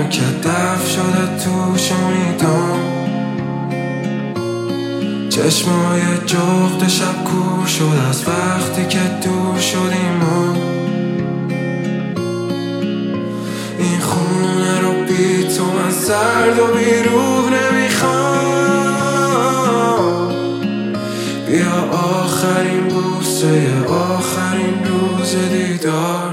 که دف شده توش امیدام، چشمای جغد شب کور شد از وقتی که دور شدیم ما. این خونه رو بی تو من سرد و بی روح نمیخوام. بیا آخرین بوسه آخرین روز دیدار،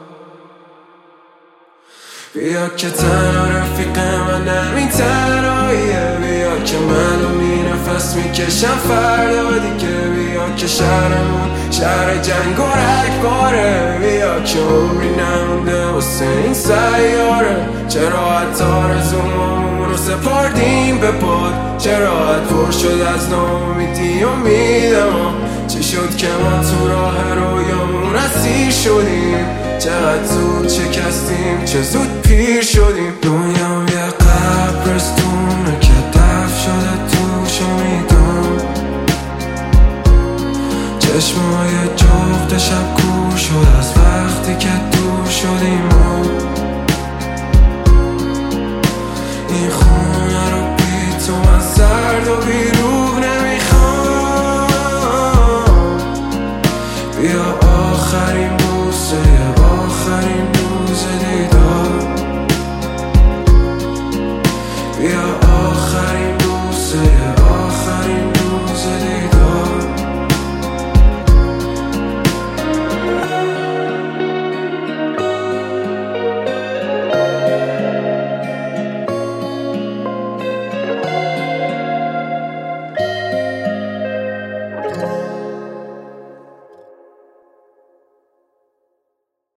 بیا که تنها رفیق من همین تنهاییه. بیا که منو می نفس میکشم فردا دیگه. بیا که شهرمون شهر جنگ و رگباره. بیا که عمری نمونده واسه این سیاره. چرا حتی آرزومامون رو سپردیم به باد؟ چرا حد پر شد از ناامیدی امیدم؟ چی شد که ما تو راه رویامون اسیر شدیم؟ چقدر زود شکستیم، چه زود پیر شدیم. دنیا